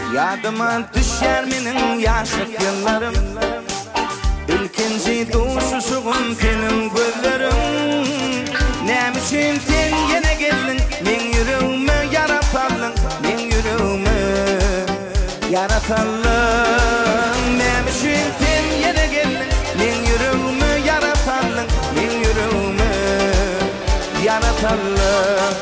Yadıma düşer menin yaşlık yıllarım, İlkinci duşuşuğum senin gözlerim. Nem için sen yine geldin, men yüreğimi yaratallın, men yüreğimi yaratallın. Nem için sen yine geldin, men yüreğimi yaratallın, men yüreğimi yaratallın.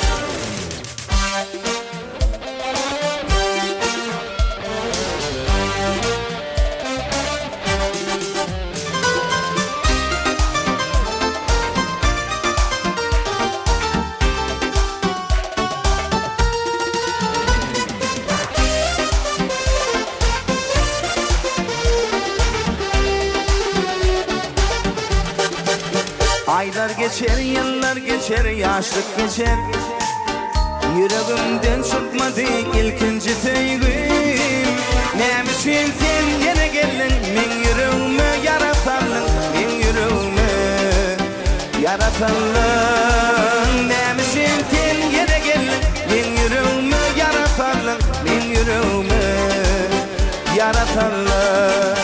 Aylar geçer, yıllar geçer, yaşlık geçer. Yüreğimden çıkmadı ilkinci sevgim. Nem için sen yine geldin, men yüreğimi yaratallın, men yüreğimi yaratallın. Nem için sen yine geldin, men yüreğimi yaratallın, men yüreğimi yaratallın.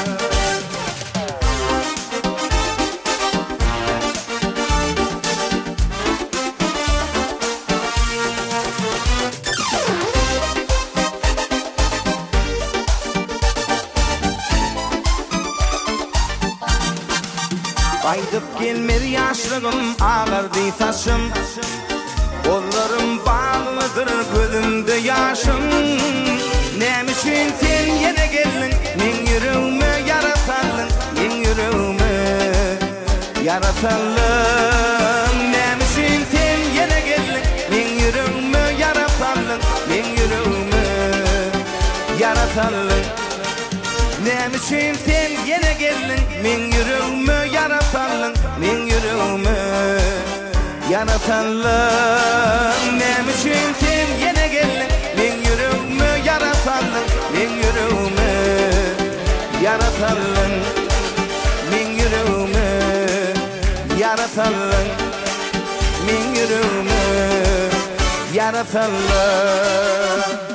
Aydıp gelmedi yaşlığım, ağırdı taşım. Kollarım bağlıdır, gözümde yaşım. Nem için sen yine geldin, men yüreğimi yaratallın, men yüreğimi yaratallın. Nem için sen yine geldin, men yüreğimi yaratallın, men yüreğimi yaratallın. Nem için sen yine geldin, men yüreğimi yaratallın, men yüreğimi yaratallın. Nem için sen yine geldin, men yüreğimi yaratallın, men yüreğimi yaratallın, men yüreğimi yaratallın, men yüreğimi yaratallın.